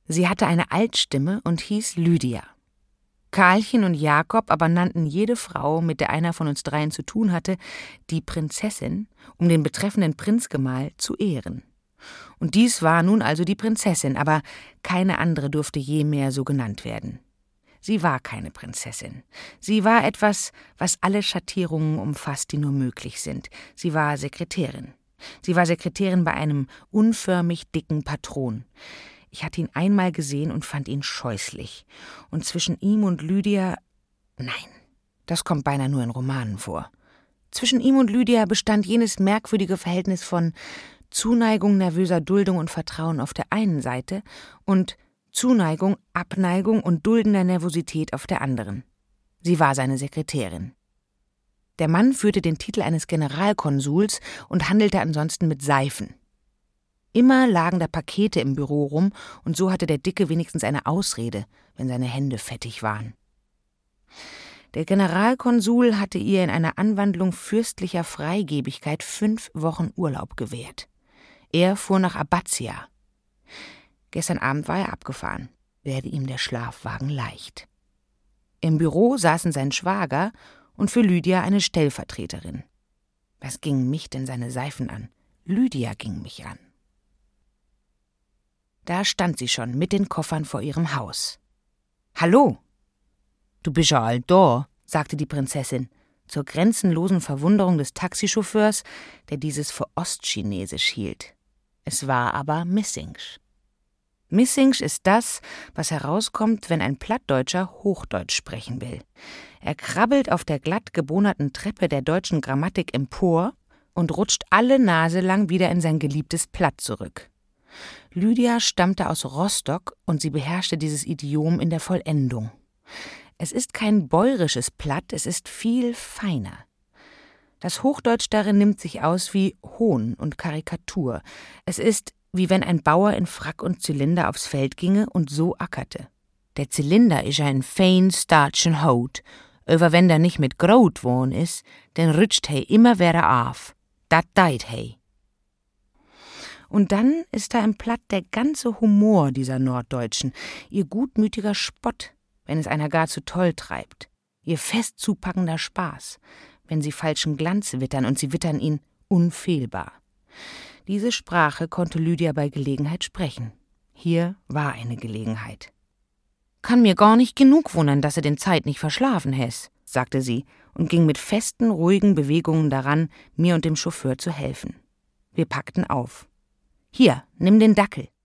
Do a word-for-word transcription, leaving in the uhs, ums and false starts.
Sie hatte eine Altstimme und hieß Lydia. Karlchen und Jakob aber nannten jede Frau, mit der einer von uns dreien zu tun hatte, die Prinzessin, um den betreffenden Prinzgemahl zu ehren. Und dies war nun also die Prinzessin, aber keine andere durfte je mehr so genannt werden. Sie war keine Prinzessin. Sie war etwas, was alle Schattierungen umfasst, die nur möglich sind. Sie war Sekretärin. Sie war Sekretärin bei einem unförmig dicken Patron. Ich hatte ihn einmal gesehen und fand ihn scheußlich. Und zwischen ihm und Lydia, nein, das kommt beinahe nur in Romanen vor. Zwischen ihm und Lydia bestand jenes merkwürdige Verhältnis von Zuneigung, nervöser Duldung und Vertrauen auf der einen Seite und Zuneigung, Abneigung und duldender Nervosität auf der anderen. Sie war seine Sekretärin. Der Mann führte den Titel eines Generalkonsuls und handelte ansonsten mit Seifen. Immer lagen da Pakete im Büro rum, und so hatte der Dicke wenigstens eine Ausrede, wenn seine Hände fettig waren. Der Generalkonsul hatte ihr in einer Anwandlung fürstlicher Freigebigkeit fünf Wochen Urlaub gewährt. Er fuhr nach Abbazia. Gestern Abend war er abgefahren, werde ihm der Schlafwagen leicht. Im Büro saßen sein Schwager und für Lydia eine Stellvertreterin. Was gingen mich denn seine Seifen an? Lydia ging mich an. Da stand sie schon mit den Koffern vor ihrem Haus. »Hallo!« »Du bist ja all da«, sagte die Prinzessin, zur grenzenlosen Verwunderung des Taxichauffeurs, der dieses für Ostchinesisch hielt. Es war aber Missingsch. Missingsch ist das, was herauskommt, wenn ein Plattdeutscher Hochdeutsch sprechen will. Er krabbelt auf der glatt gebohnerten Treppe der deutschen Grammatik empor und rutscht alle Nase lang wieder in sein geliebtes Platt zurück. Lydia stammte aus Rostock und sie beherrschte dieses Idiom in der Vollendung. Es ist kein bäurisches Platt, es ist viel feiner. Das Hochdeutsch darin nimmt sich aus wie Hohn und Karikatur. Es ist, wie wenn ein Bauer in Frack und Zylinder aufs Feld ginge und so ackerte. Der Zylinder ist ein fein starchen Haut, aber wenn der nicht mit Grot wohn is, dann rütscht hei immer wieder auf. Dat deit hei. Und dann ist da im Platt der ganze Humor dieser Norddeutschen, ihr gutmütiger Spott, wenn es einer gar zu toll treibt, ihr fest zupackender Spaß, wenn sie falschen Glanz wittern und sie wittern ihn unfehlbar. Diese Sprache konnte Lydia bei Gelegenheit sprechen. Hier war eine Gelegenheit. »Kann mir gar nicht genug wundern, dass er den Zeit nicht verschlafen häs«, sagte sie und ging mit festen, ruhigen Bewegungen daran, mir und dem Chauffeur zu helfen. Wir packten auf. »Hier, nimm den Dackel«,